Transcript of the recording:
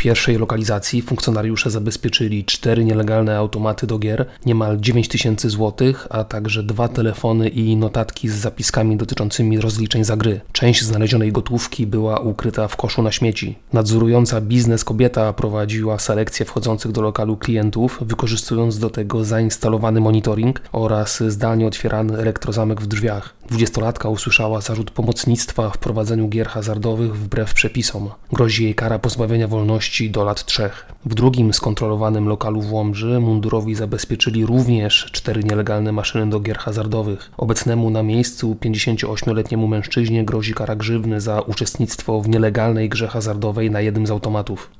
pierwszej lokalizacji funkcjonariusze zabezpieczyli 4 nielegalne automaty do gier, niemal 9 tysięcy złotych, a także 2 telefony i notatki z zapiskami dotyczącymi rozliczeń za gry. Część znalezionej gotówki była ukryta w koszu na śmieci. Nadzorująca biznes kobieta prowadziła selekcję wchodzących do lokalu klientów, wykorzystując do tego zainstalowany monitoring oraz zdalnie otwierany elektrozamek w drzwiach. 20-latka usłyszała zarzut pomocnictwa w prowadzeniu gier hazardowych wbrew przepisom. Grozi jej kara pozbawienia wolności do lat 3. W drugim skontrolowanym lokalu w Łomży mundurowi zabezpieczyli również 4 nielegalne maszyny do gier hazardowych. Obecnemu na miejscu 58-letniemu mężczyźnie grozi kara grzywny za uczestnictwo w nielegalnej grze hazardowej na jednym z automatów.